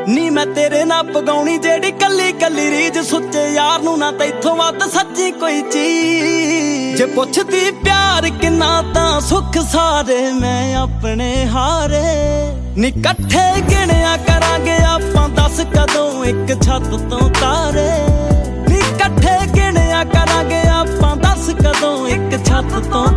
ਨੀ ਮੈਂ ਤੇਰੇ ਨਾਲ ਪਗਾਉਣੀ ਜਿਹੜੀ ਕੱਲੀ ਕੱਲੀ ਰੀਝ, ਸੁੱਚੇ ਯਾਰ ਨੂੰ ਨਾ ਤੈਥੋਂ ਵੱਧ ਸੱਚੀ ਕੋਈ ਚੀਜ਼। ਜੇ ਪੁੱਛਦੀ ਪਿਆਰ ਕਿੰਨਾ ਤਾਂ ਸੁੱਖ ਸਾਰੇ ਮੈਂ ਆਪਣੇ ਹਾਰੇ। ਨੀ ਇਕੱਠੇ ਗਿਣਿਆ ਕਰਾਂਗੇ ਆਪਾਂ ਦੱਸ ਕਦੋਂ ਇੱਕ ਛੱਤ ਤੋਂ ਤਾਰੇ। ਨੀ ਇਕੱਠੇ ਗਿਣਿਆ ਕਰਾਂਗੇ ਆਪਾਂ ਦੱਸ ਕਦੋਂ ਇੱਕ ਛੱਤ ਤੋਂ